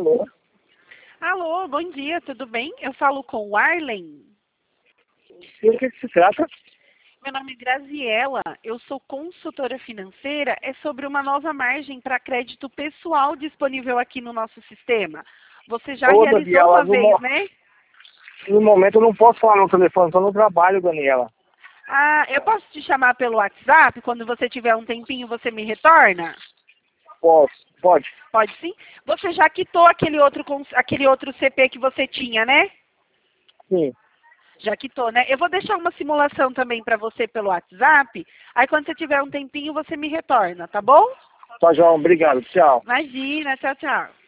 Alô? Alô, bom dia, tudo bem? Eu falo com o Arlen. E o que se trata? Meu nome é Graziela, eu sou consultora financeira, é sobre uma nova margem para crédito pessoal disponível aqui no nosso sistema. Você já Ô, realizou Daniela, uma vez, né? no momento eu não posso falar no telefone, estou no trabalho, Daniela. Ah, eu posso te chamar pelo WhatsApp? Quando você tiver um tempinho, você me retorna? Posso, pode. Pode sim? Você já quitou aquele outro CP que você tinha, né? Sim. Já quitou, né? Eu vou deixar uma simulação também para você pelo WhatsApp. Aí quando você tiver um tempinho, você me retorna, tá bom? Tá, João, obrigado, tchau. Imagina, tchau, tchau.